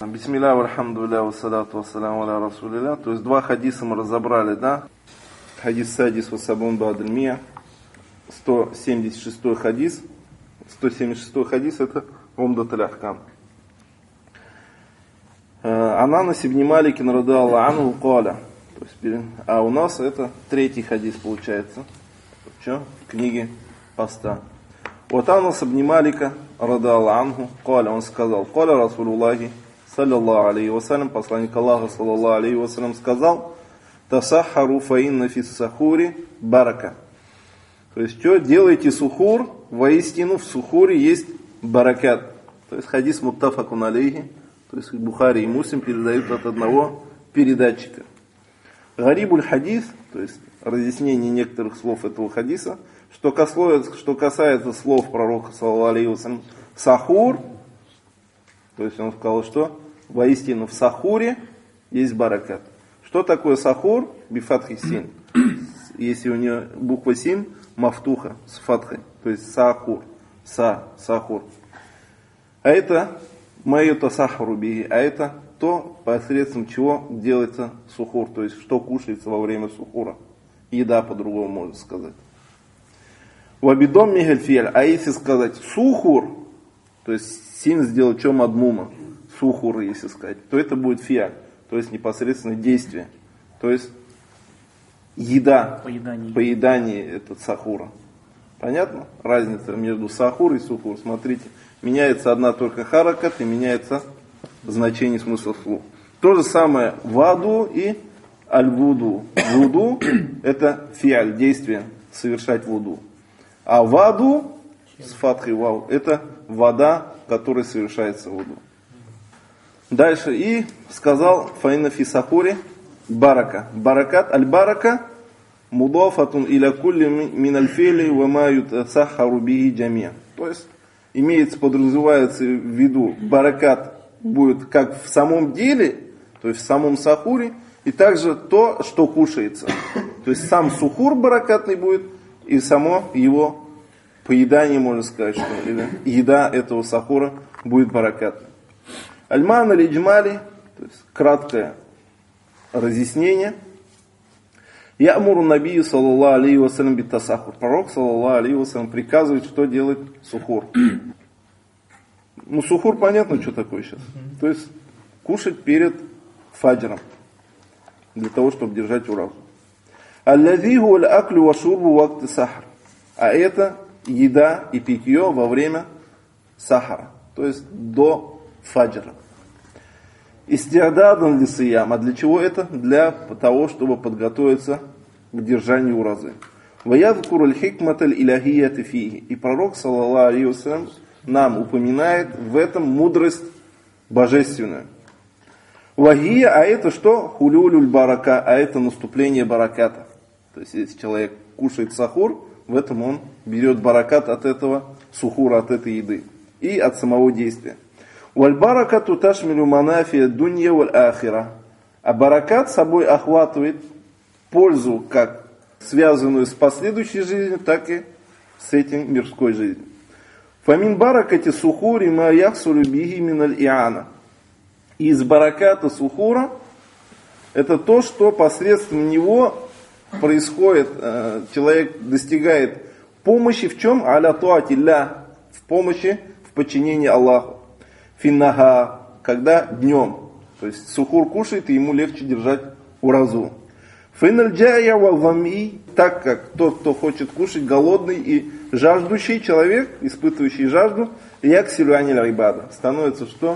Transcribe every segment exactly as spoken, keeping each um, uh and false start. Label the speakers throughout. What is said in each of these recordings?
Speaker 1: Бисмилля, вальхамдулилля, вассалату вассаляму аля расулилля. То есть два хадиса мы разобрали, да? Хадис садис вассабун ба'даль-мия. сто семьдесят шестой хадис. сто семьдесят шестой хадис это Умдатуль Ахкам. Ан Анас ибн Малик радхияллаху анху каля. То есть, а у нас это третий хадис получается. Что? В книге поста. Вот Анас ибн Малика радхияллаху анху каля, он сказал: каля Расулуллахи саллаллаху алейхи вассалям, посланник Аллаха саллаллаху алейхи вассалям сказал: тасахару фа инна фис сахури барака. То есть, что? Делайте сухур, воистину в сухуре есть баракат. То есть, хадис муттафакун алейхи, то есть, Бухари и Муслим передают от одного передатчика. Гарибуль хадис, то есть, разъяснение некоторых слов этого хадиса, что касается, что касается слов пророка саллаллаху алейхи вассалям, сахур, то есть, он сказал, что воистину в сахуре есть баракат. Что такое сахур? Бифатхи син. Если у нее буква син, мафтуха с фатхой, то есть сахур, са, сахур. А это майюта сахару биги, а это то, посредством чего делается сухур, то есть что кушается во время сухура. Еда, по-другому можно сказать. Вабидом мигальфиэль, а если сказать сухур, то есть син сделать что мадмума, сухур, если сказать, то это будет фиаль, то есть непосредственно действие, то есть еда, поедание, поедание этот сахура. Понятно? Разница между сахур и сухур. Смотрите, меняется одна только харакат и меняется значение, смысла слов. То же самое ваду и аль-вуду. Вуду это фиаль, действие, совершать вуду. А ваду с фатхой вау это вода, которой совершается вуду. Дальше и сказал фаина фи сахури барака. Баракат, аль-барака мудафатун иля кулли мин аль-фили ва ма ютасахару биги джамия. То есть имеется, подразумевается в виду баракат будет как в самом деле, то есть в самом сахуре, и также то, что кушается. То есть сам сухур баракатный будет, и само его поедание, можно сказать, что или еда этого сахура будет баракатной. Аль-ман аль-иджмали, то есть краткое разъяснение. Я'муру набию саллаллаху алейхи вассалям бит-тасахур. Пророк саллаллаху алейхи вассалям приказывает, что делать сухур. Ну, сухур понятно, что такое сейчас. То есть кушать перед фаджром, для того, чтобы держать уразу. Аллази хуа аль-аклю ва шурбу вакти сахар. А это еда и питье во время сахара, то есть до фаджра. Истиададан ли сиям. А для чего это? Для того, чтобы подготовиться к держанию уразы. Ваядкуру аль-хикмат аль-илахияти фиги. И пророк, саллаллаху алейхи вассалям, нам упоминает в этом мудрость божественную. Вагия, а это что? Хулюлюль барака, а это наступление бараката. То есть, если человек кушает сахур, в этом он берет баракат от этого сухура, от этой еды. И от самого действия. Валь-баракату ташмилю манафия дунья валь-ахира. А баракат собой охватывает пользу, как связанную с последующей жизнью, так и с этим мирской жизнью. Фамин баракати сухури ма яхсулю биги миналь иана. Из бараката сухура это то, что посредством него происходит, человек достигает помощи в чем? Аля туатилля, в помощи, в подчинении Аллаху. Финнага, когда днем. То есть сухур кушает, и ему легче держать уразу. Финнальджая валвами, так как тот, кто хочет кушать, голодный и жаждущий человек, испытывающий жажду, яксилю аниль айбада, становится что?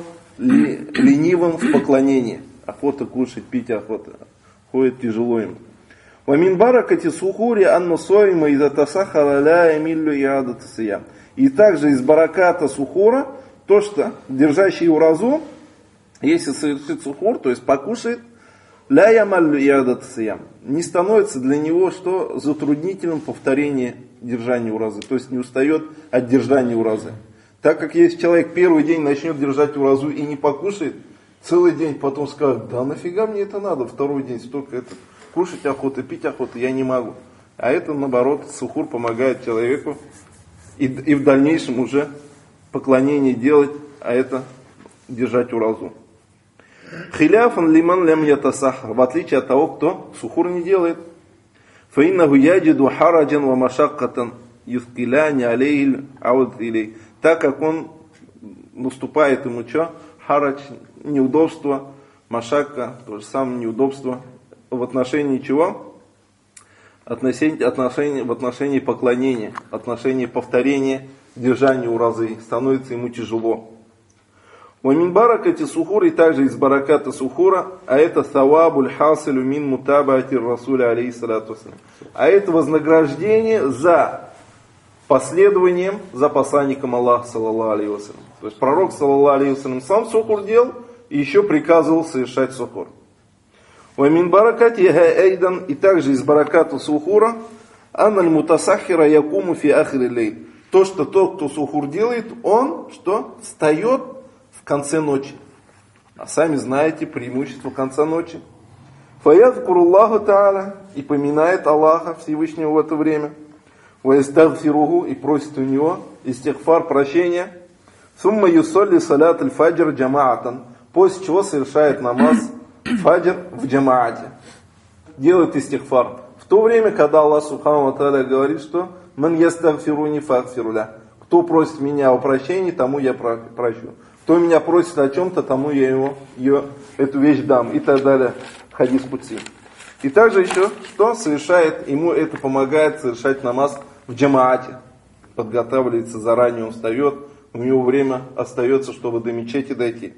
Speaker 1: Ленивым в поклонении. Охота кушать, пить охота. Ходит тяжело им. Вамин баракати сухури анну соима иза тасахара ля эмиллю иадат сиям. И также из бараката сухура то, что держащий уразу, если совершит сухур, то есть покушает, ля ямаллю иадат сиям, не становится для него что затруднительным повторение держания уразы, то есть не устает от держания уразы. Так как если человек первый день начнет держать уразу и не покушает, целый день потом скажет: да нафига мне это надо, второй день столько это, кушать охота, пить охота, я не могу. А это наоборот, сухур помогает человеку и, и в дальнейшем уже поклонение делать, а это держать уразу. Хиляфан лиман лям ятасахар, в отличие от того, кто сухур не делает. Фаиннаху яджиду хараджан ва машаккатан юскиляни алейхи ауд илей. Так как он наступает ему что? Харадж, неудобство, машакка, то же самое неудобство. В отношении чего? Отношение, отношение, в отношении поклонения, в отношении повторения, держания у разы. Становится ему тяжело. Вамин баракати сухур, и также из бараката сухура, а это савабуль хасилю мин мутабати расуля алейхиссалату вассалям. А это вознаграждение за последованием за посланником Аллаха, саллаллаху алейхи вассалям. То есть пророк, саллаллаху алейхи вассалям, сам сухур делал и еще приказывал совершать сухур. Вамин баракати айдан, и также из бараката сухура, аналь мутасахира якуму фи ахри лей. То, что тот, кто сухур делает, он что? Встает в конце ночи. А сами знаете преимущество конца ночи. Фаядкуруллаху та'аля, и поминает Аллаха Всевышнего в это время. Ваистагфиругу, и просит у него истигфар, прощения. Сумма юсолли салят аль-фаджр джамаатан, после чего совершает намаз фаджр в джамаате. Делает истигфар. В то время, когда Аллах Субхану ва Тааля говорит, что «Ман ястагфируни фагфируля», кто просит меня о прощении, тому я прощу. Кто меня просит о чем-то, тому я его, ее, эту вещь дам. И так далее. Хадис Кудси. И также еще, что совершает, ему это помогает совершать намаз в джамаате. Подготавливается заранее, он встает, у него время остается, чтобы до мечети дойти.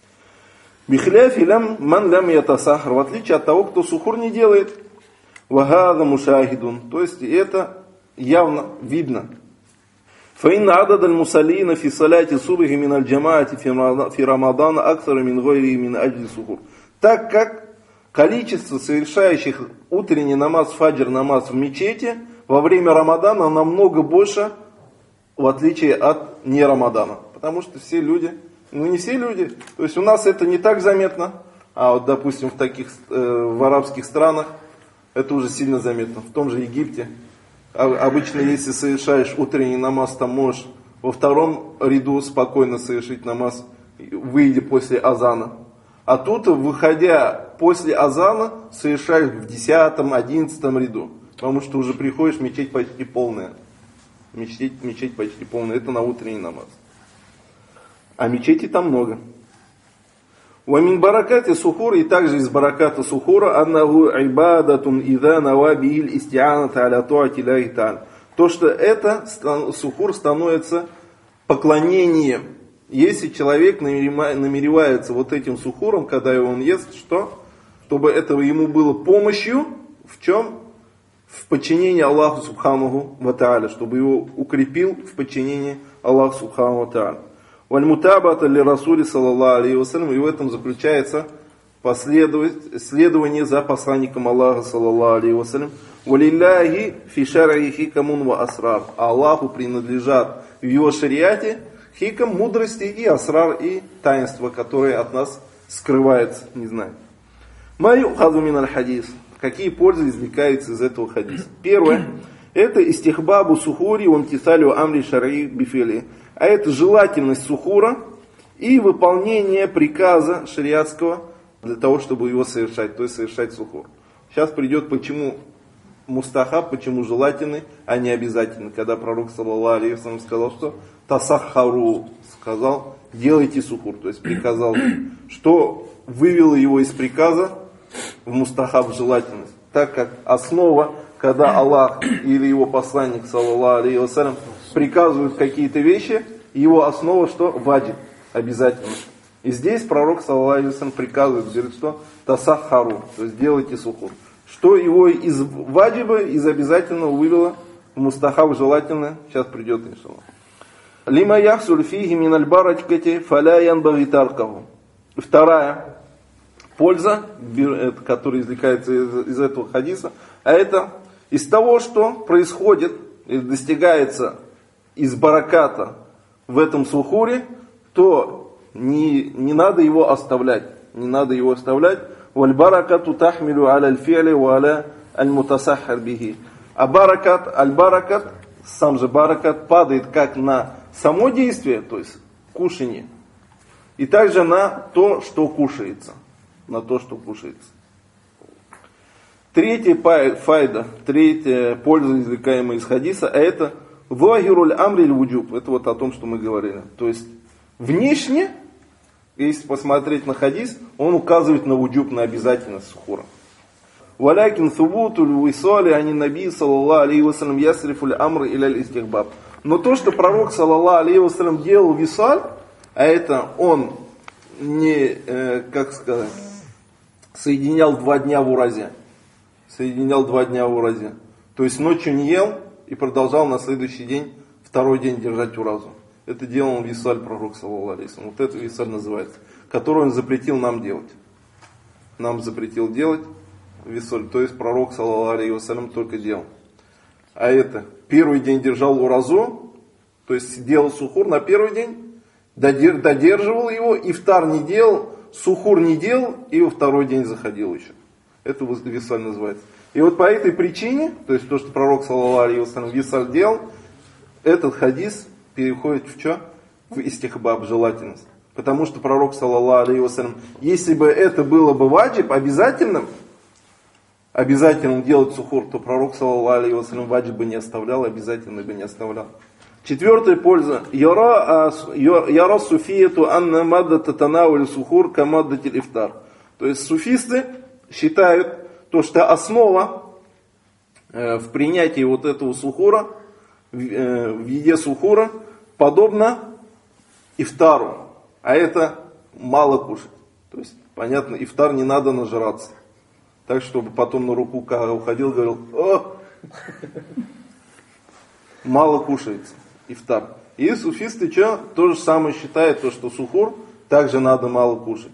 Speaker 1: Бихляфи лям ман лям ятасахар, в отличие от того, кто сухур не делает. Вагада мушахидун, то есть это явно видно. فإن عدد المصلين في صلاة الصبح من الجماعة في رمضان أكثر من غيره من أجل السحور. Так как количество совершающих утренний намаз, фаджр намаз в мечети во время Рамадана намного больше, в отличие от не Рамадана. Потому что все люди, ну не все люди, то есть у нас это не так заметно, а вот допустим в таких, э, в арабских странах это уже сильно заметно. В том же Египте. Обычно, если совершаешь утренний намаз, там можешь во втором ряду спокойно совершить намаз, выйдя после азана. А тут, выходя после азана, совершаешь в десятом, одиннадцатом ряду. Потому что уже приходишь, мечеть почти полная. Мечеть, мечеть почти полная. Это на утренний намаз. А мечетей там много. Вамин баракати сухур, и также из бараката сухура, аннаху ибадатун ида навабииль истианата аля туати ляхи та'аля. То, что это сухур становится поклонением. Если человек намеревается вот этим сухуром, когда он ест, что? Чтобы это ему было помощью, в чем? В подчинении Аллаху Субханаху ва Тааля, чтобы его укрепил в подчинении Аллаху Субханаху ва Тааля. Валь-мутабата ли Расули саллаллаху алейхи вассалям, и в этом заключается следование за посланником Аллаха саллаллаху алейхи вассалям. Валилляхи фи шар'и хикамун ва асрар. Аллаху принадлежат в его шариате хикам, мудрости, и асрар, и таинства, которые от нас скрываются, не знаю. Маю хазу мин аль-хадис. Какие пользы извлекаются из этого хадиса? Первое. Это истихбабу сухури вамтисалю амри шар'и бифили. А это желательность сухура и выполнение приказа шариатского для того, чтобы его совершать, то есть совершать сухур. Сейчас придет, почему мустахаб, почему желательный, а не обязательный. Когда пророк, саллаллаху алейхи вассалям, сказал, что тасахару, сказал, делайте сухур, то есть приказал, что вывело его из приказа в мустахаб, желательность. Так как основа, когда Аллах или его посланник, саллаллаху алейхи вассалям, приказывают какие-то вещи, его основа что? Ваджиб, обязательно. И здесь пророк, саллаллаху алейхи вассалям, приказывает, говорит, что? Тасахару, то есть делайте сухур. Что его из ваджиба, из обязательного вывело в мустахаб, желательно, сейчас придет, иншаллах. Лима яхсуль фиги мин аль-баракати фаля янбаги таркаху. Вторая польза, которая извлекается из, из этого хадиса, а это из того, что происходит и достигается из бараката в этом сухуре, то не, не надо его оставлять. Не надо его оставлять. Валь-баракату тахмилю аля аль-фи'ли ва аля аль-мутасаххар бихи. А баракат, аль-баракат, сам же баракат падает как на само действие, то есть кушание, и также на то, что кушается. На то, что кушается. Третья файда, третья польза, извлекаемая из хадиса, это вахируль амриль вуджуб. Это вот о том, что мы говорили. То есть внешне, если посмотреть на хадис, он указывает на вуджуб, на обязательность сухура. Валякин субутуль висали ани наби саллаллаху алейхи вассалям ясрифуль амр иля истихбаб. Но то, что пророк саллаллаху алейхи вассалям делал висаль, а это он не, э, как сказать, соединял два дня в уразе. Соединял два дня в уразе. То есть ночью не ел и продолжал на следующий день, второй день держать уразу. Это делал висаль пророк саллаллаху алейхи вассалям. Вот это висаль называется, который он запретил нам делать. Нам запретил делать висаль, то есть пророк саллаллаху алейхи вассалям только делал. А это первый день держал уразу, то есть делал сухур на первый день, додерживал его, ифтар не делал, сухур не делал, и во второй день заходил еще. Это висаль называется. И вот по этой причине, то есть то, что пророк саллаллаху алейхи вассалям висаль делал, этот хадис переходит в что? В истихбаб, желательность. Потому что пророк саллаллаху алейхи вассалям, если бы это было бы ваджиб, обязательным, обязательным делать сухур, то пророк саллаллаху алейхи вассалям ваджиб бы не оставлял, обязательно бы не оставлял. Четвертая польза. Яра суфияту анна мадда татанаули сухур камаддатиль ифтар. То есть суфисты считают то, что основа э, в принятии вот этого сухура, в, э, в еде сухура, подобна ифтару. А это мало кушать. То есть, понятно, ифтар не надо нажраться. Так, чтобы потом на руку, когда уходил, говорил: о, мало кушается ифтар. И суфисты что? То же самое считают, то, что сухур также надо мало кушать.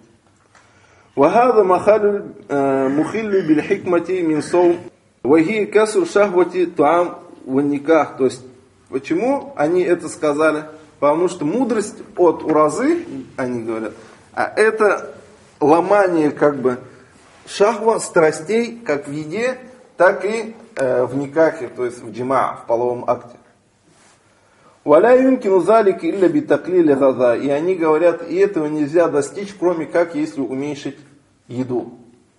Speaker 1: وهذا محل مخل بالحكمة من صوم وهي كسر شهوة طعام والنكاح. То есть, почему они это сказали? Потому что мудрость от уразы, они говорят, а это ломание как бы шахва, страстей, как в еде, так и э, в никахе, то есть в джима, в половом акте. وَلَا يُمْكِنُ ذَلِكَ إِلَّا بِتَقْلِيلِ غَذَا. И они говорят, и этого нельзя достичь, кроме как, если уменьшить еду.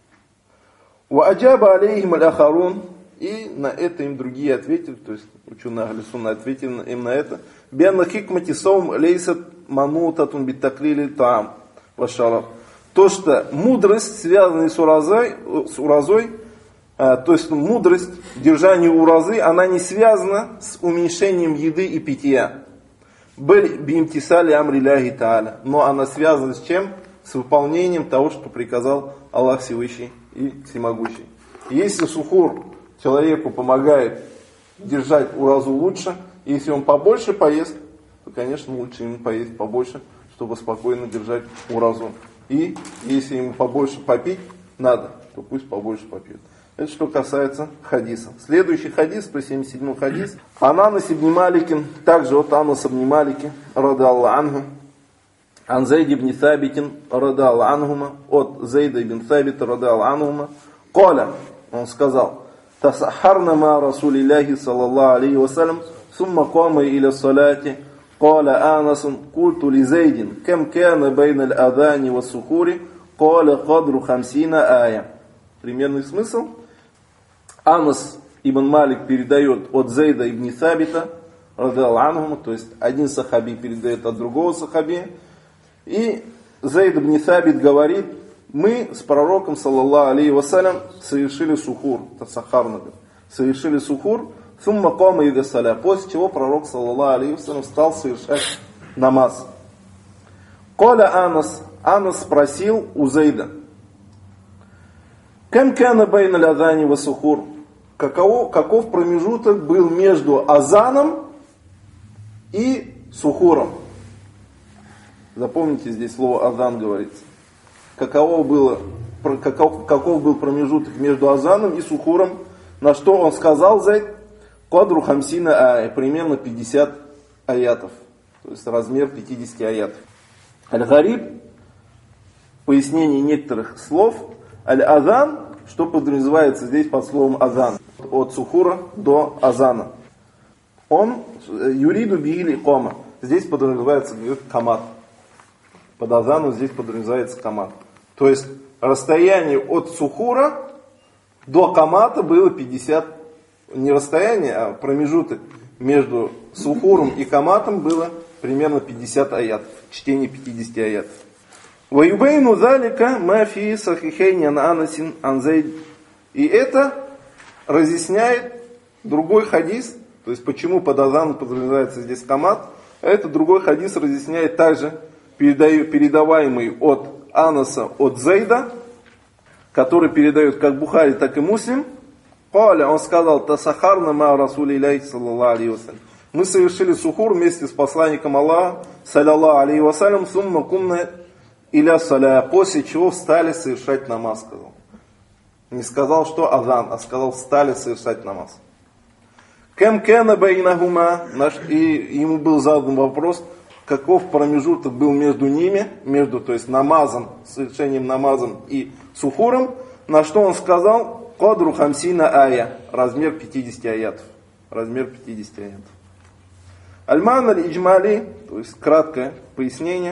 Speaker 1: وَأَجَابَ عَلَيْهِمَ الْأَخَرُونَ. И на это им другие ответили, то есть ученые Ахли Сунна ответили им на это. بِأَنَّ حِكْمَةِ صَوْمْ لَيْسَتْ مَنُوتَةٌ بِتَقْلِيلِ طَعَامِ وَالشَّرَابِ. То, что мудрость, связанная с уразой, с уразой, то есть мудрость держания уразы, она не связана с уменьшением еды и питья. Бимтисали амриляхи тааля. Но она связана с чем? С выполнением того, что приказал Аллах Всевышний и Всемогущий. Если сухур человеку помогает держать уразу лучше, если он побольше поест, то, конечно, лучше ему поесть побольше, чтобы спокойно держать уразу. И если ему побольше попить надо, то пусть побольше попьет. Это что касается хадиса. Следующий хадис, сто семьдесят седьмой хадис. Ананас ибн Маликин, также от Анаса ибн Малики, радаллаху анху, ан Зайд ибн Сабитин, радаллаху анхума, от Зайда ибн Сабита, радаллаху анхума, коля, он сказал, тасахарна ма Расулиллахи саллаллаху алейхи вассалям, сумма кама иля салати, коля Анасун, культу ли Зайдин, кем кана байна аль-адани ва сухури, коля кадру хамсина ая. Примерный смысл. Анас ибн Малик передает от Зейда ибн Сабита, радаллаху анху, то есть один сахаби передает от другого сахаби. И Зейд ибн Сабит говорит, мы с пророком, саллаллаху алейхи вассалям, совершили сухур, тасахарна, совершили сухур, сумма кама иля саля, после чего пророк, саллаллаху алейхи вассалям, стал совершать намаз. Коля Анас, Анас спросил у Зейда, Кем кана байна аль-адани ва сухур? Каков, каков промежуток был между азаном и сухуром? Запомните, здесь слово азан говорится. Каково было, каков, каков был промежуток между азаном и сухуром? На что он сказал, Зайд? Кадру хамсина ая, примерно пятьдесят аятов. То есть размер пятьдесят аятов. Аль-Гариб, пояснение некоторых слов. Аль-Азан, что подразумевается здесь под словом азан, от сухура до азана. Он юриду бигили кома. Здесь подразумевается камат. Под азану здесь подразумевается камат. То есть расстояние от сухура до камата было пятьдесят, не расстояние, а промежуток между сухуром и каматом было примерно пятьдесят аятов, чтение пятидесяти аятов. وَيُبَيْنُ ذَلِكَ مَا فِي صَحِحَيْنِ عَنْ أَنَسٍ عَنْ زَيْدٍ. И это разъясняет другой хадис, то есть почему под азану подразумевается здесь камат. Это другой хадис разъясняет также передаваемый от Анаса, от Зейда, который передает как Бухари, так и Муслим. Каля, он сказал: «Тасахарна ма расули илляхи саллаллаху алейхи вассалям». Мы совершили сухур вместе с посланником Аллаха, саллаллаху алейхи вассалям, сумма кумна иля саля, после чего встали совершать намаз, сказал. Не сказал, что азан, а сказал, встали совершать намаз. Кем кена байнахума, и ему был задан вопрос, каков промежуток был между ними, между, то есть намазом, совершением намазом и сухуром, на что он сказал: кадру хамсина ая, размер пятидесяти аятов. Размер пятидесяти аятов. Аль-Ман аль-Иджмали, то есть краткое пояснение.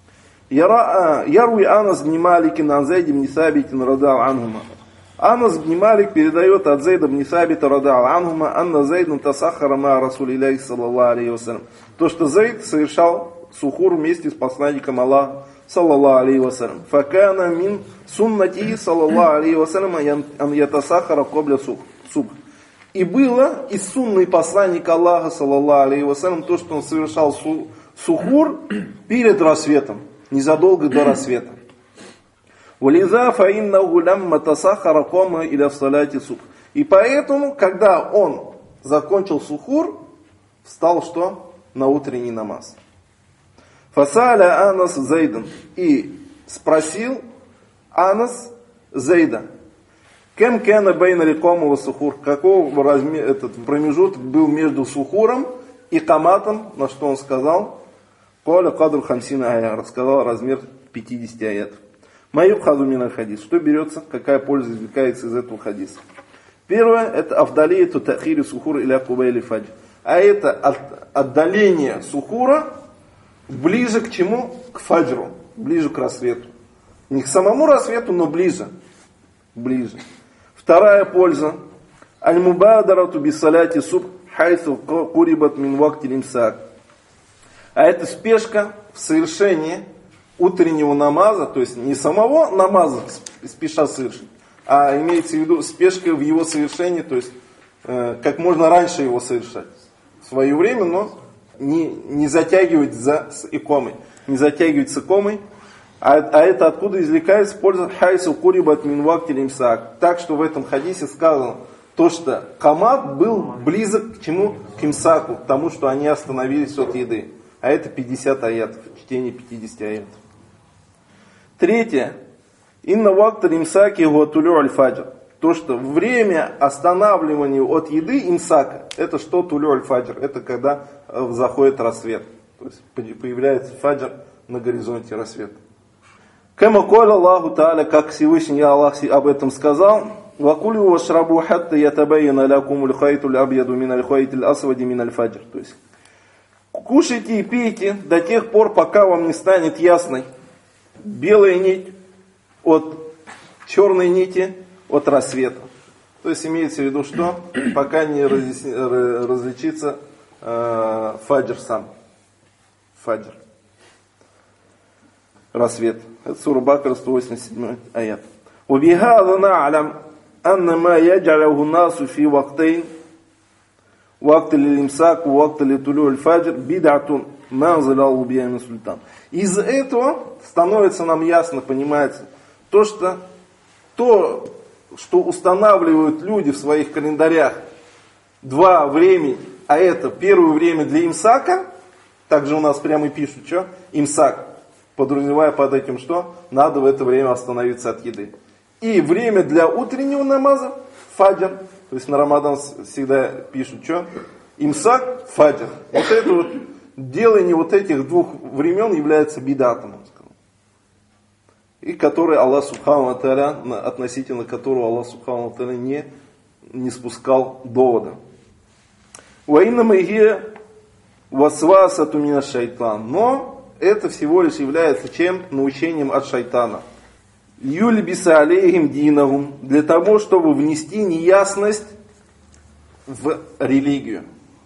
Speaker 1: Яруи Анас бн Малик ан Зайд бн Сабит радаллаху анхума. Анас бн Малик передает от Зайда бн Сабита радаллаху анхума, анна Зайд тасахара ма расулиллахи саллаллаху алейхи вассалям. То, что Зайд совершал сухур вместе с посланником Аллаха, саллаллаху алейхи вассалям. Факана мин суннати саллаллаху алейхи вассалям ан ятасахара кобля субх. И было из сунны посланника Аллаха, саллаллаху алейхи вассалям, то, что он совершал сухур перед рассветом, незадолго до рассвета. Вализа фаиннаху лямма тасахара кома иля салати субх. И поэтому, когда он закончил сухур, встал что? На утренний намаз. Фасаля Анас Зайдан. И спросил Анас Зайда: кем кена бейна ликому ва сухур? Какого размер, этот промежуток был между сухуром и каматом? На что он сказал: Коля кадру хамсина ая, рассказал размер пятидесяти аятов. Маюб хаду мина хадис. Что берется, какая польза извлекается из этого хадиса? Первое, это авдалия ту тахири сухур иля кубайли фаджр. А это отдаление сухура ближе к чему? К фаджру, ближе к рассвету. Не к самому рассвету, но ближе. Ближе. Вторая польза. Аль-мубадарату бисаляти субх хайсу курибат мин вакти лимсак. А это спешка в совершении утреннего намаза, то есть не самого намаза спеша совершить, а имеется в виду спешка в его совершении, то есть э, как можно раньше его совершать. В свое время, но не, не затягивать за, с икомой. Не затягивать с икомой. А, а это откуда извлекается польза хайсу курибат мин вакти лимсак. Так что в этом хадисе сказано то, что камат был близок к чему? К имсаку, к тому, что они остановились от еды. А это пятьдесят аятов, чтение пятидесяти аятов. Третье. Инна вакта имсаки гуатулю аль-фаджр. То, что время останавливания от еды имсака, это что тулю аль-фаджр? Это когда заходит рассвет. То есть появляется фаджр на горизонте рассвета. Кама коля Аллаху Та'аля, как Всевышний Аллах об этом сказал: «Вакулю вашрабу хатта ятабайяна лякуму лхайту лябьяду мин аль-хайти аль-асвади мин аль-фаджр». То есть кушайте и пейте до тех пор, пока вам не станет ясной белая нить от черной нити от рассвета. То есть имеется в виду, что пока не разъясни, различится э, фаджр сам. Фаджр. Рассвет. Это сура Бакара, сто восемьдесят седьмой аят. وَبِهَذَا نَعْلَمْ أَنَّ مَا يَجْعَلَهُ النَّاسُ فِي وَقْتَيْنِ وَقْتَ لِلْإِمْسَاكُ وَقْتَ لِطُلُوعِ الْفَجْرِ بِدْعَةٌ مَا أَنزَلَهُ بِهَا مِنْ سُلْطَانٍ. Из этого становится нам ясно, понимается, то, что то, что устанавливают люди в своих календарях два времени, а это первое время для имсака, также у нас прямо и пишут, что имсак, подразумевая под этим, что надо в это время остановиться от еды. И время для утреннего намаза, фаджр, то есть на Рамадан всегда пишут, что имсак, фаджр. Вот это вот делание вот этих двух времен является бидатом, он сказал. И который Аллах Субхану ва Тааля, относительно которого Аллах Субхану ва Тааля не, не спускал довода. «Ва иннама хия васвасату мина шайтан». Но это всего лишь является чем? Научением от шайтана. Юльбиса алейхим динахум, для того, чтобы внести неясность в религию.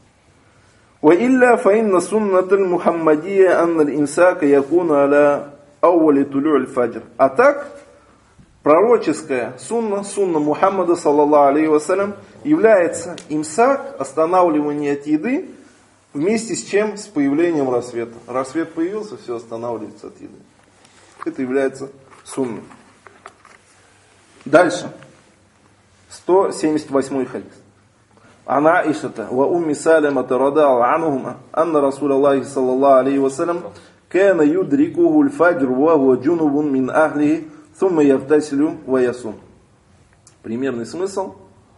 Speaker 1: وإلا فإن سنة المحمدية أن الإمساك يكون على أول طلوع الفجر. А так, пророческая сунна, сунна Мухаммада, саллаллаху алейхи вассалям, является имсак, останавливание от еды, вместе с чем? С появлением рассвета. Рассвет появился, все останавливается от еды. Это является сунной. Дальше. сто семьдесят восьмой хадис. عن عائشة وأم سالمة رضي الله عنهما أن رسول الله صلى الله عليه وسلم كان يدركه الفجر وهو جنب من أهله ثم يغتسل ويصوم. Примерный смысл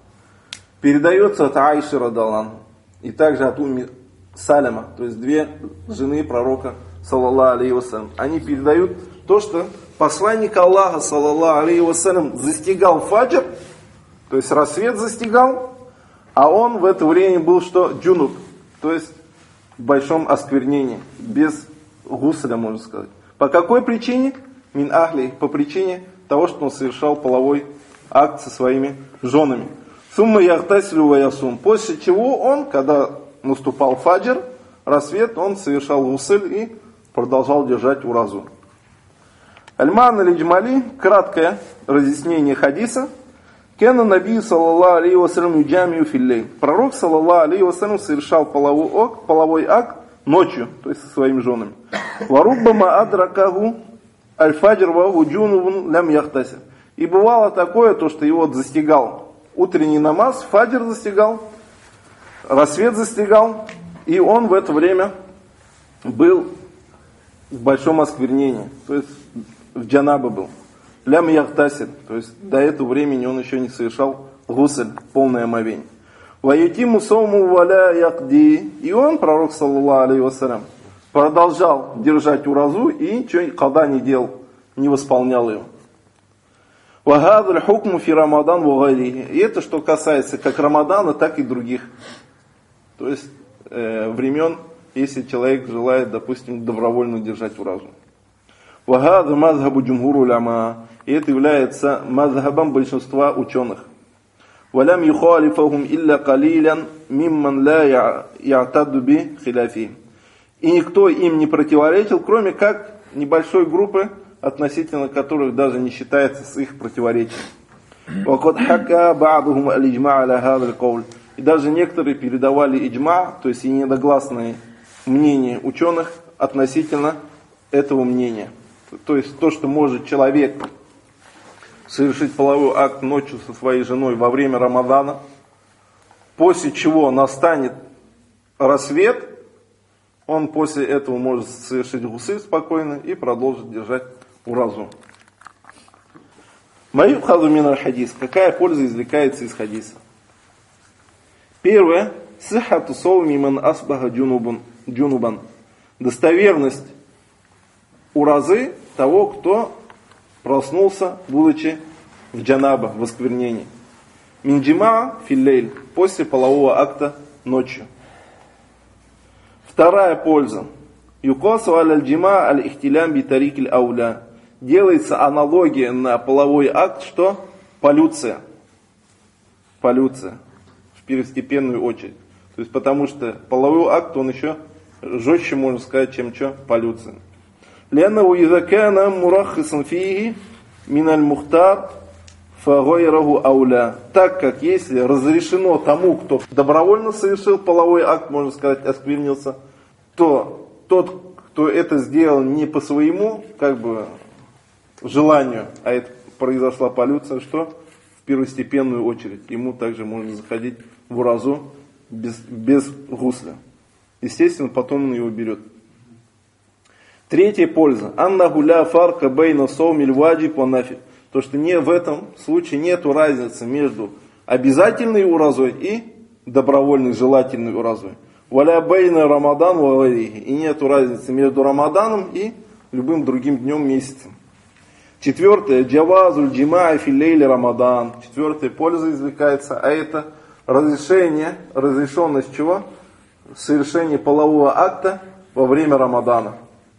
Speaker 1: передается от Аиши рады Аллаху анха и также от Умми Салема, то есть две жены пророка саллаллаху алейхи вассалям. Они передают то, что посланник Аллаха саллаллаху алейхи вассалям застигал фаджр, то есть рассвет застигал, а он в это время был что? Джунуб, то есть в большом осквернении, без гусля, можно сказать. По какой причине? Мин ахли, по причине того, что он совершал половой акт со своими женами. Сумма яхтасилю ва ясум. После чего он, когда наступал фаджр, рассвет, он совершал гусль и продолжал держать уразу. Аль-Ман аль-Иджмали, краткое разъяснение хадиса. Кена наби саллаллаху алейхи вассалям юджамию филлей. Пророк саллаллаху алейхи вассалям совершал половой акт, половой акт ночью, то есть со своими женами. Варуббама адракаху аль-фаджр ва уджунубун лям яхтасир. И бывало такое, то, что его застигал утренний намаз, фаджр застигал, рассвет застигал, и он в это время был в большом осквернении, то есть в джанаба был. Лям яхтасир, то есть до этого времени он еще не совершал гусль, полное омовение. Ваютиму сауму валя якди. И он, пророк саллаллаху алейхи вассалям, продолжал держать уразу и что когда не делал, не восполнял ее. Вагадуль хукму фи рамадан вагайри. И это что касается как Рамадана, так и других. То есть э, времен, если человек желает, допустим, добровольно держать уразу. Вагаду мазхабу джумхуру уляма. И это является мазхабом большинства ученых. Валям юхалифахум илля калилян мимман ла я'тадду би хиляфи. И никто им не противоречил, кроме как небольшой группы, относительно которых даже не считается с их противоречием. Вакад хака ба'духум аль-иджма' аля хадаль кауль. И даже некоторые передавали иджма, то есть и недогласные мнения ученых относительно этого мнения. То есть то, что может человек совершить половой акт ночью со своей женой во время Рамадана, после чего настанет рассвет, он после этого может совершить гусль спокойно и продолжить держать уразу. Маюбхаду миналь хадис. Какая польза извлекается из хадиса? Первое. Сихату сауми ман асбаха джунубан. Достоверность уразы того, кто проснулся, будучи в джанаба, в осквернении. Минджима филлейль, после полового акта ночью. Вторая польза. Юкасу аль-джима аль-ихтилям битарикиль ауля. Делается аналогия на половой акт, что? Полюция. Полюция. В первостепенную очередь. То есть потому что половой акт, он еще жестче, можно сказать, чем что? Полюция. لأنه إذا كان مرخصا فيه من المختار فغيره أولى. Так как если разрешено тому, кто добровольно совершил половой акт, можно сказать, осквернился, то тот, кто это сделал не по своему, как бы, желанию, а это произошла полюция, что? В первостепенную очередь. Ему также можно заходить в уразу без, без гусля. Естественно, потом он его берет. Третья польза. Аннаху ля фарка бейна саумиль ваджиб ва нафиль. То, что не, в этом случае нет разницы между обязательной уразой и добровольной желательной уразой. Валя бейна рамадан ва гайрихи. И нет разницы между Рамаданом и любым другим днем месяца. Четвертое. Джавазуль джима'и фи лейли Рамадан. Четвертая польза извлекается, а это разрешение, разрешенность чего? Совершение полового акта во время Рамадана.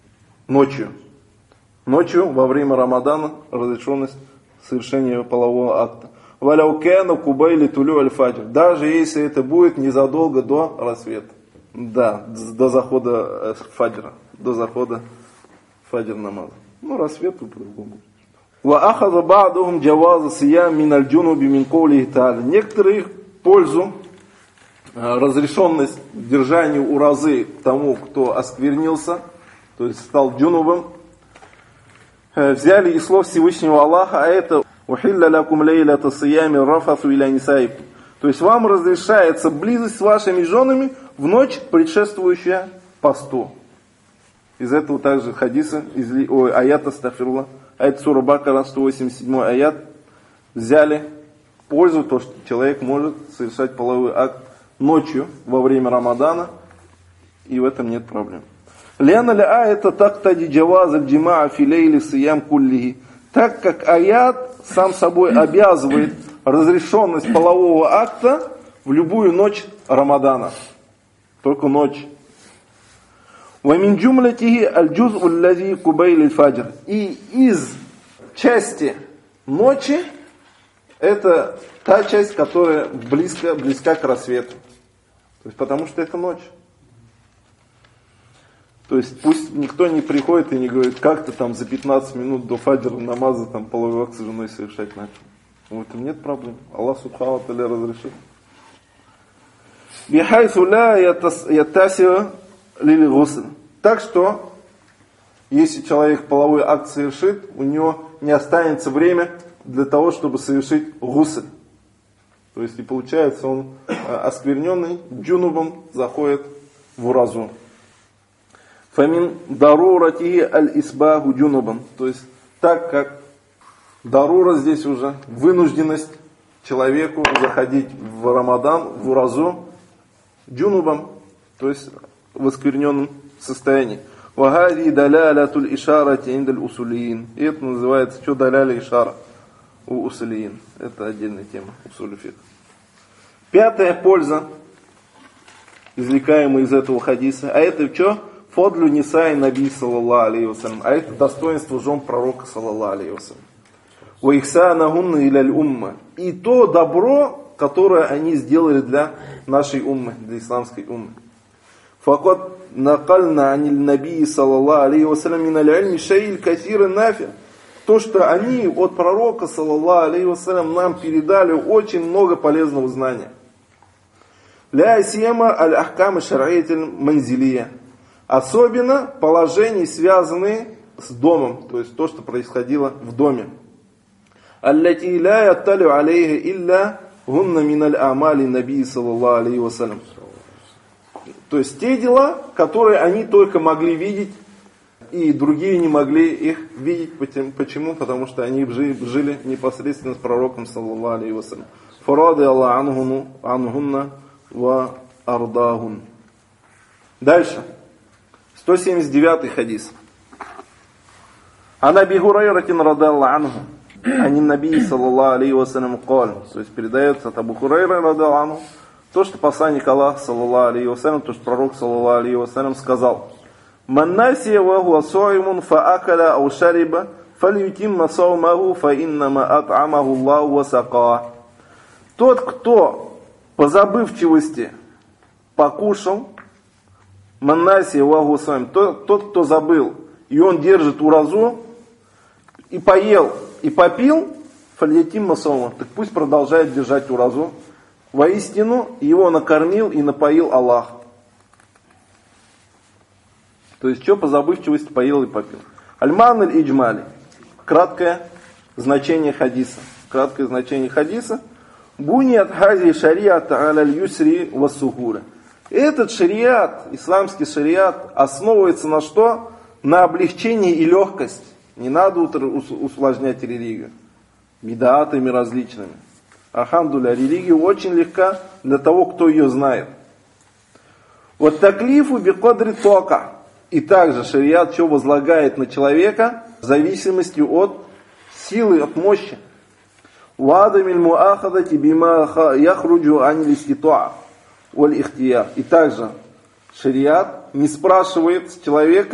Speaker 1: ночью. Ночью во время Рамадана разрешенность совершения полового акта. Валяукена кубайли тулю аль-фаджр. Даже если это будет незадолго до рассвета. Да, до захода фаджра. До захода фаджр намаза. Ну, рассвет по-другому. Ва-ахаза ба'духум джаваза сиям мин аль-джунуби мин кавлихи та'аля. Некоторые пользу, разрешенность держанию уразы тому, кто осквернился, то есть стал джунубом, взяли из слов Всевышнего Аллаха, а это «Ухилля лякум лейлята сиями рафасу иля нисаиб». То есть вам разрешается близость с вашими женами в ночь, предшествующая посту. Из этого также хадиса, из, ой, аята, астафирулlah, аят сура Бакара, сто восемьдесят седьмой аят, взяли пользу, то, что человек может совершать половой акт ночью во время Рамадана, и в этом нет проблем. Лиана ля аята тактади джаваза джимаа фи лейли сиям куллихи. Так как аят сам собой обязывает разрешенность полового акта в любую ночь Рамадана. Только ночь. Ва мин джумлатихи аль-джуз'у аллази кубайли аль-фаджр. И из части ночи это та часть, которая близко, близка к рассвету. То есть потому что это ночь. То есть пусть никто не приходит и не говорит, как ты там за пятнадцать минут до фаджра намаза там половой акт с женой совершать начал. В этом нет проблем. Аллах субхану ва тааля разрешил. Бихайсу ля яттаси'у лил гусл. Так что, если человек половой акт совершит, у него не останется время для того, чтобы совершить гусль. То есть и получается он оскверненный джунубом заходит в уразу. Фамин дарурати аль-исбаху джунубан. То есть так как дарура здесь уже вынужденность человеку заходить в Рамадан, в уразу джунубом, то есть в оскверненном состоянии. Вагади далялятуль ишарати индаль усулиин. И это называется что даляля ишара у усулиин. Это отдельная тема усуль фикх. Пятая польза, извлекаемая из этого хадиса, а это что? Фодлю нисай наби саллаллаху алейхи вассалям. А это достоинство жен пророка саллаллаху алейхи вассалям. Ва ихсанахунна иляль умма. И то добро, которое они сделали для нашей уммы, для исламской уммы. Факот накальна аниль наби саллаллаху алейхи вассалям миналь ильми шаиль касир нафи. То, что они от пророка саллаллаху алейхи вассалям нам передали очень много полезного знания. Ля сиема аль-ахкам шар'иятиль манзилия. Особенно положений, связанные с домом, то есть то, что происходило в доме. Аллати ля ятталю алейха илля гунна миналь амали наби саллаллаху алейхи вассалям. То есть те дела, которые они только могли видеть, и другие не могли их видеть. Почему? Потому что они жили непосредственно с пророком саллаллаху алейхи вассалям. Фарады Аллаху анхунна ва ардахун. Дальше. сто семьдесят девятый хадис. Ан Аби Хурайратин радаллаху анху. Ани наби саллаллаху алейхи вассалям каль. То есть передается от Абу Хурайра радаллаху анху. То, что посланник Аллаха саллаллаху алейхи вассалям, то, что пророк саллаллаху алейхи вассалям сказал. Ман насия ва хуа саимун фа акаля ау шариба фалютимма саумаху фа иннама ат'амаху Аллаху ва сака. Тот, кто по забывчивости покушал, маннаси ваху с вами, тот, тот, кто забыл, и он держит уразу, и поел, и попил, фальятим масома, так пусть продолжает держать уразу. Воистину, его накормил и напоил Аллах. То есть, что по забывчивости поел и попил. Аль-Ман аль-Иджмали. Краткое значение хадиса. Краткое значение хадиса. Буният хази шариат аль-юсри вассухура. Этот шариат, исламский шариат, основывается на что? На облегчении и легкость. Не надо усложнять религию бид'атами различными. Алхамдулилля, религия очень легка для того, кто ее знает. Вот таклифу бикадри тока. И также шариат что возлагает на человека в зависимости от силы, от мощи. Вадамиль муахадати бима яхруджу аниль иституа валь ихтияр. И также шариат не спрашивает с человека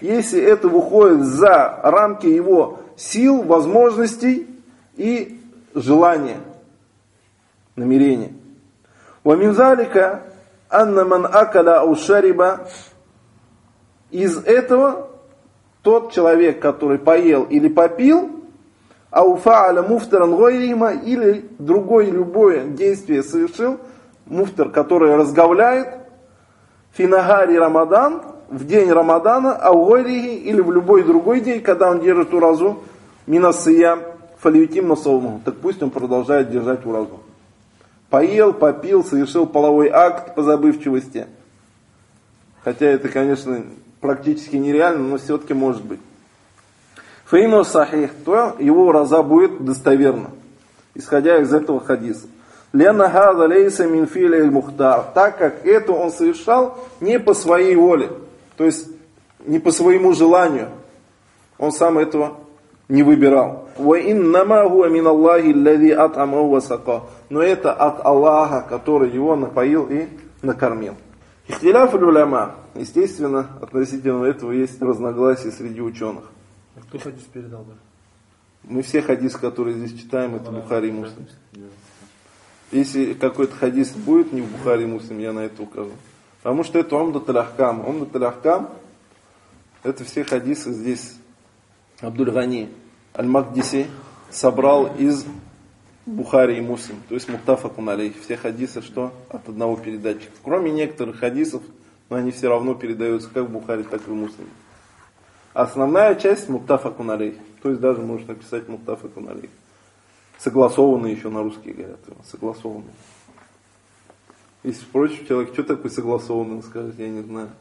Speaker 1: если это выходит за рамки его сил, возможностей и желания, намерения. وَمِنْ ذَلِكَ أَنَّ مَنْ أَكَلَ أَوْ شَرِبَ. Из этого тот человек, который поел или попил, أَوْ فَعَلَ مُفْتَرًا غَيْرِهِمَا, или другое любое действие совершил, муфтар, который разговляет, финагари Рамадан, в день Рамадана, аугойрихи, или в любой другой день, когда он держит уразу, минасия фалиютим насауму, так пусть он продолжает держать уразу. Поел, попил, совершил половой акт по забывчивости. Хотя это, конечно, практически нереально, но все-таки может быть. Фейно сахих, то его ураза будет достоверно, исходя из этого хадиса. Лена хаза лейса мин фи'ли аль-мухтар, так как это он совершал не по своей воле, то есть не по своему желанию. Он сам этого не выбирал. Ва иннама хуа мин Аллахи алладhi ат'амаху ва сақа. Но это от Аллаха, который его напоил и накормил. Ихтиляф аль-уляма, естественно, относительно этого есть разногласия среди ученых.
Speaker 2: А кто хадис передал?
Speaker 1: Мы все хадисы, которые здесь читаем, это Бухари и Муслим. Если какой-то хадис будет не в Бухари и Муслим, я на это укажу. Потому что это Умдат аль-Ахкам. Умдат аль-Ахкам, это все хадисы здесь. Абдуль-Гани аль-Макдиси собрал из Бухари и Муслим. То есть муттафакун алейх. Все хадисы, что от одного передатчика. Кроме некоторых хадисов, но они все равно передаются как в Бухари, так и в Муслиме. Основная часть муттафакун алейх. То есть даже можно написать муттафакун алейх. Согласованные еще на русский говорят. Согласованные. Если впрочем, человек, что такое согласованный, он скажет, я не знаю.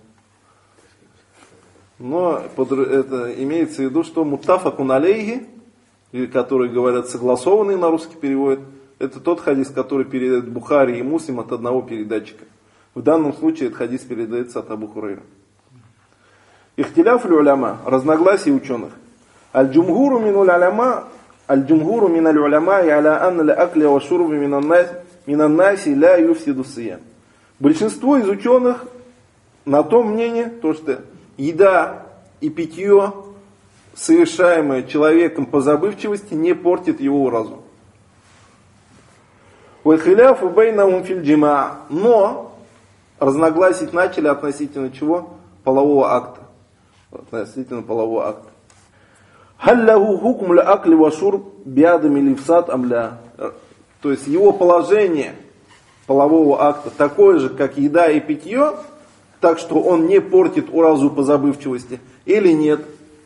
Speaker 1: Но под, это имеется в виду, что муттафакун алейхи, которые говорят согласованные на русский перевод, это тот хадис, который передает Бухари и Муслим от одного передатчика. В данном случае этот хадис передается от Абу Хурайры. Ихтиляф аль-уляма, разногласия ученых. Аль-джумгуру мин аль-уляма, аль-джумгуру мин аль-уляма аля анна ля-акля ва шурби мин наси ля юфсиду сиям. Большинство из ученых на том мнении, то что еда и питье, совершаемое человеком по забывчивости, не портит его разум. Но разногласить начали относительно чего? Полового акта. Относительно полового акта. То есть его положение полового акта такое же, как еда и питье, так что он не портит уразу по забывчивости, или нет.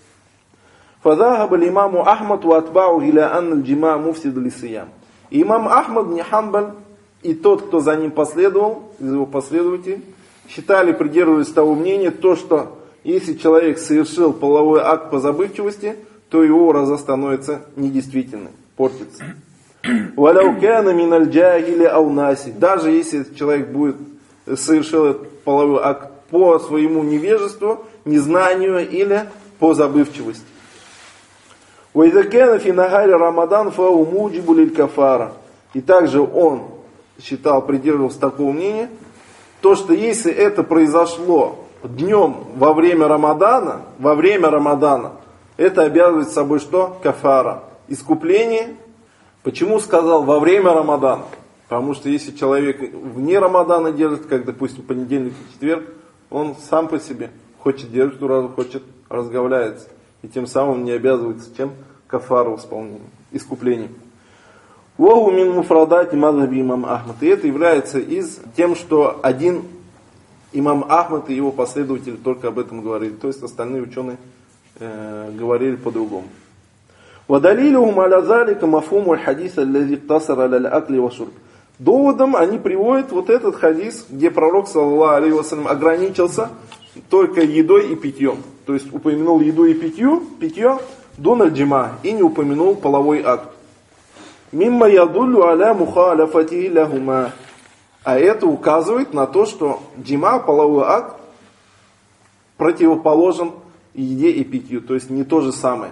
Speaker 1: فذهب الإمام أحمد وأتباعه إلى أن الجماع مفسد للصيام. Имам Ахмад бн Хамбаль и тот, кто за ним последовал, из его последователей, считали, придерживаясь того мнения, то, что если человек совершил половой акт по забывчивости, то его ураза становится недействительной, портится. وَلَوْ كَانَ مِنَ الْجَاهِلِ أَوْ نَاسِ. Даже если человек будет совершил этот половой акт по своему невежеству, незнанию или по забывчивости. وَإِذَا كَانَ فِي نَهَارِ رَمَضَانَ فَهُوَ مُوجِبٌ لِلْكَفَارَةِ. И также он считал, придерживался такого мнения, то, что если это произошло днем во время Рамадана, во время Рамадана, это обязывает собой что? Кафара. Искупление. Почему сказал во время Рамадана? Потому что если человек вне Рамадана держит, как, допустим, понедельник и четверг, он сам по себе хочет держать уразу, хочет разговляется. И тем самым не обязывается чем? Кафару исполнением, искуплением. Вогу мин муфрадати мазхаби имам Ахмад. И это является из тем, что один имам Ахмад и его последователи только об этом говорили. То есть остальные ученые э, говорили по-другому. وَدَلِيلُهُمْ عَلَى ذَلِكَ مَفْهُومُ الْحَدِيثَ الَّذِي اقْتَصَرَ عَلَى الْأَكْلِ وَالشُّرْبِ. Доводом они приводят вот этот хадис, где пророк, саллаллаху алейхи вассалям, ограничился только едой и питьем. То есть упомянул еду и питье, питье дун аль-джима, и не упомянул половой акт. Мимма ядуллю аля мухаляфати лахума. А это указывает на то, что джима, половой акт, противоположен еде и питью, то есть не то же самое.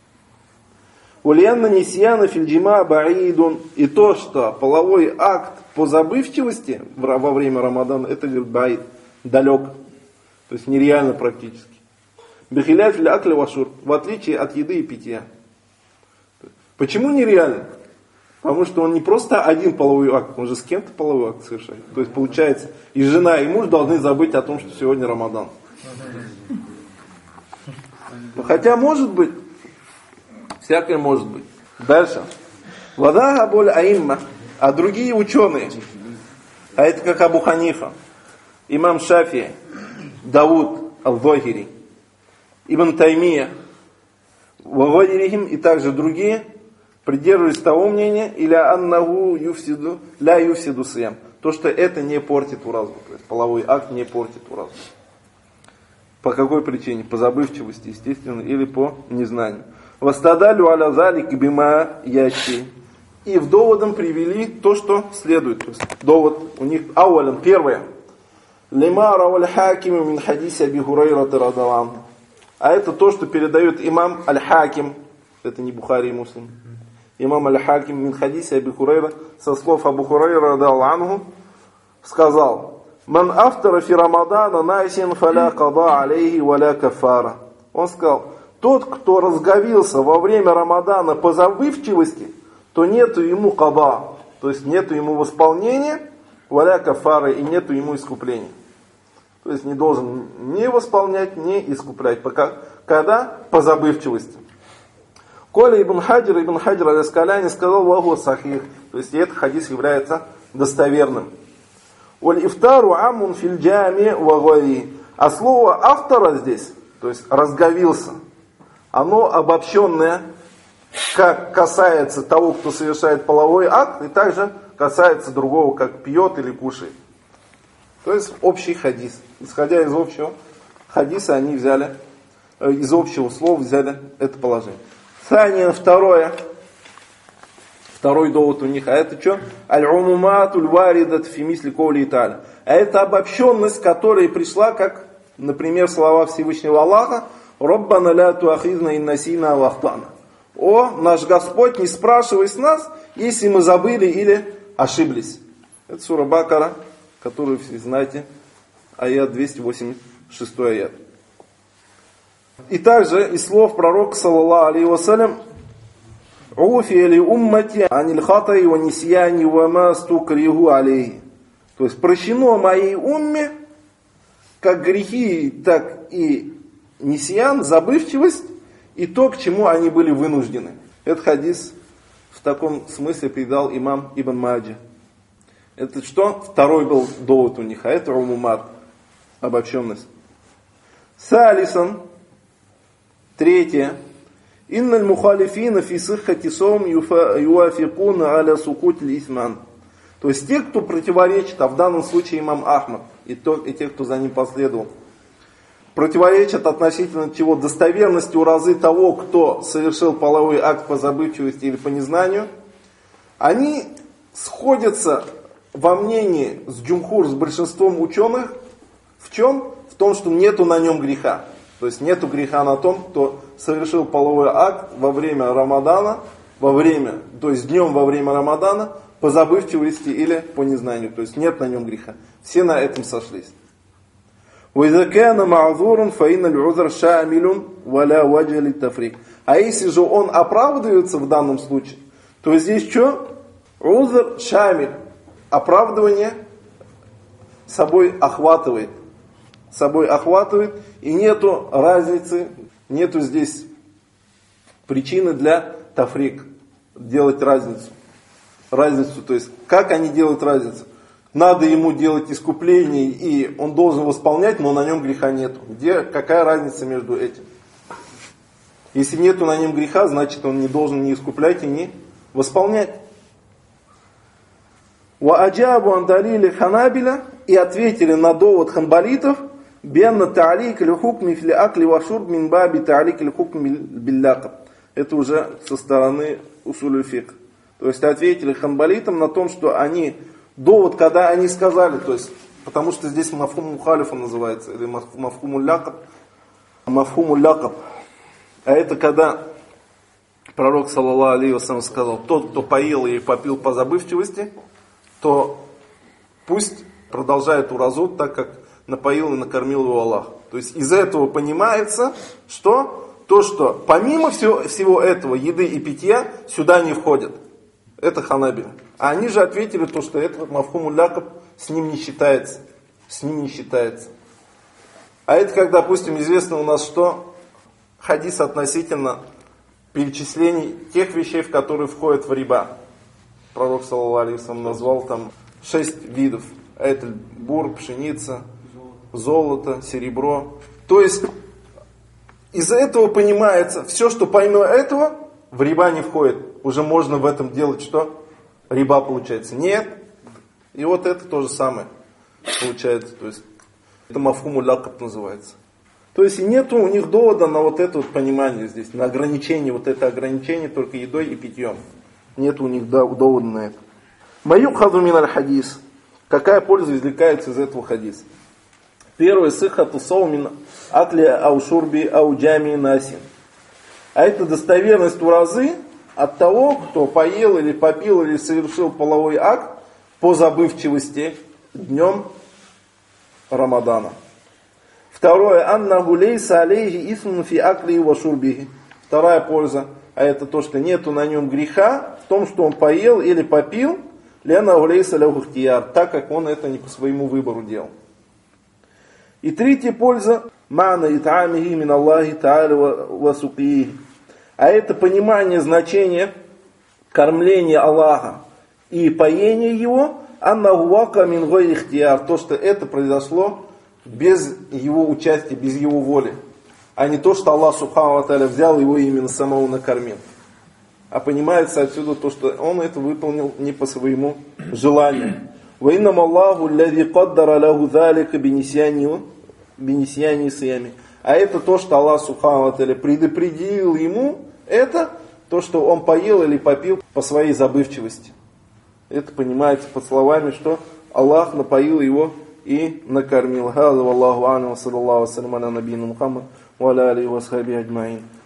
Speaker 1: Валианна нисьяна фильджима баидун. И то, что половой акт по забывчивости во время Рамадана, это говорит баид, далек. То есть нереально практически. Бихиляф ля акля вашур, в отличие от еды и питья. Почему нереально? Потому что он не просто один половой акт, он же с кем-то половой акт совершает. То есть получается, и жена, и муж должны забыть о том, что сегодня Рамадан. Хотя может быть, всякое может быть. Дальше. Вода абуль аимма, а другие ученые, а это как Абу Ханифа, имам Шафии, Дауд аль-Захири, Ибн Таймия, Вавадирихим и также другие, придерживались того мнения, или аннаху юфсиду, ля юфсиду сиям, то, что это не портит уразу, то есть половой акт не портит уразу. По какой причине? По забывчивости, естественно, или по незнанию. Вастадалю аля залик бима ящи. И в доводом привели то, что следует. То есть довод у них, ауален, первое. Лима раваль хакиму мин хадиси Аби Хурайрата радаллаху анху. А это то, что передает имам аль-Хаким. Это не Бухари и Муслим. Имам аль-Хаким мин хадиси Аби Хурайра, со слов Абу Хурайра радаллаху анху, сказал: «Ман афтара фи Рамадана насин фаля када алейхи валя кафара». Он сказал: тот, кто разговился во время Рамадана по забывчивости, то нету ему када, то есть нету ему восполнения, валя кафара, и нету ему искупления. То есть не должен ни восполнять, ни искуплять. Пока, когда? По забывчивости. Коля ибн Хаджир, ибн Хаджир аль-Аскаляни сказал: «Ваху сахих». То есть этот хадис является достоверным. «Валь ифтару амун филь джами ва гайри». А слово автора здесь, то есть разговился, оно обобщенное, как касается того, кто совершает половой акт, и также касается другого, как пьет или кушает. То есть общий хадис. Исходя из общего хадиса, они взяли, из общего слова взяли это положение. Сания, второе. Второй довод у них. А это что? Аль-умуматуль варидат фи мисли коули та'аля. А это обобщенность, которая пришла, как, например, слова Всевышнего Аллаха: «Роббана ля туахизна иннасина вахтана». О, наш Господь, не спрашивай с нас, если мы забыли или ошиблись. Это сура Бакара, которую все знаете, аят двести восемьдесят шестой аят. И также из слов пророка, саллаллаху алейхи вассалям: «Уфи ли уммати аниль хатай ва нисьяни ва ма стукриху алейхи». То есть прощено моей умме как грехи, так и нисьян, забывчивость, и то, к чему они были вынуждены. Этот хадис в таком смысле передал имам Ибн Маджа. Это что? Второй был довод у них, а это умумат, обобщенность. Салисан, третье. Инналь мухалифина фи сиххати сом юафикуна аля сукут лисман. То есть те, кто противоречит, а в данном случае имам Ахмад, и, то, и те, кто за ним последовал, противоречат относительно чего? Достоверности уразы того, кто совершил половой акт по забывчивости или по незнанию, они сходятся во мнении с джумхур, с большинством ученых, в чем? В том, что нету на нем греха. То есть нету греха на том, кто совершил половой акт во время Рамадана, во время, то есть днем во время Рамадана, по забывчивости или по незнанию. То есть нет на нем греха. Все на этом сошлись. А если же он оправдывается в данном случае, то здесь что? Узр шамиль. Оправдывание собой охватывает. Собой охватывает. И нету разницы, нету здесь причины для тафрик. Делать разницу. Разницу, то есть, как они делают разницу? Надо ему делать искупление, и он должен восполнять, но на нем греха нету. Где, какая разница между этим? Если нету на нем греха, значит он не должен ни искуплять и ни восполнять. Вааджабу андалили ханабиля, и ответили на довод ханбалитов: бенна та'алик лихукми фили акли вашурб мин баби та'алик лихукми биллякаб. Это уже со стороны усуль фикх. То есть ответили ханбалитам на том, что они, довод, когда они сказали, то есть, потому что здесь мафхум мухалифа называется, или мафхумуль лякаб, мафхумуль лякаб. А это когда пророк, саллаллаху алейхи вассалям, сказал: тот, кто поел и попил по забывчивости, то пусть продолжает уразу, так как напоил и накормил его Аллах. То есть из этого понимается, что то, что помимо всего, всего этого, еды и питья, сюда не входит. Это ханабили. А они же ответили то, что это мафхумуль лякаб с ним не считается. С ним не считается. А это как, допустим, известно у нас, что хадис относительно перечислений тех вещей, в которые входят в риба. Пророк, саллаллаху алейхи ва саллям, назвал там шесть видов. Это бур, пшеница, золото, серебро. То есть из этого понимается, все, что помимо этого, в риба не входит. Уже можно в этом делать что? Риба получается. Нет. И вот это то же самое получается. То есть это мафхумуль лякаб называется. То есть и нету у них довода на вот это вот понимание здесь, на ограничение, вот это ограничение только едой и питьем. Нет у них довода на это. Маюхаду миналь хадис. Какая польза извлекается из этого хадиса? Первое, сихату саумин акли аушурби ауджами насин. А это достоверность уразы от того, кто поел или попил или совершил половой акт по забывчивости днем Рамадана. Второе, аннаху лейса алейхи исмун фи акли ва шурбихи. Вторая польза, а это то, что нету на нем греха в том, что он поел или попил, лянаху лейса ляху ихтияр, так как он это не по своему выбору делал. И третья польза, мана ит'амихи мин Аллахи та'аля ва сукихи. А это понимание значения кормления Аллаха и поения его, аннаху вака мин гайри ихтияр, то, что это произошло без его участия, без его воли. А не то, что Аллах субхану ва тааля взял его и именно самого накормил. А понимается отсюда то, что он это выполнил не по своему желанию. Ва иннам Аллаху аллази каддара лаху залика бинисьяни сиями. А это то, что Аллах субхану ва тааля предопределил ему, это то, что он поел или попил по своей забывчивости. Это понимается под словами, что Аллах напоил его и накормил. Хаза валлаху а'лам, саллаллаху алейхи ва саллям, аля набийина Мухаммад ва аля алейхи ва асхабихи аджмаин.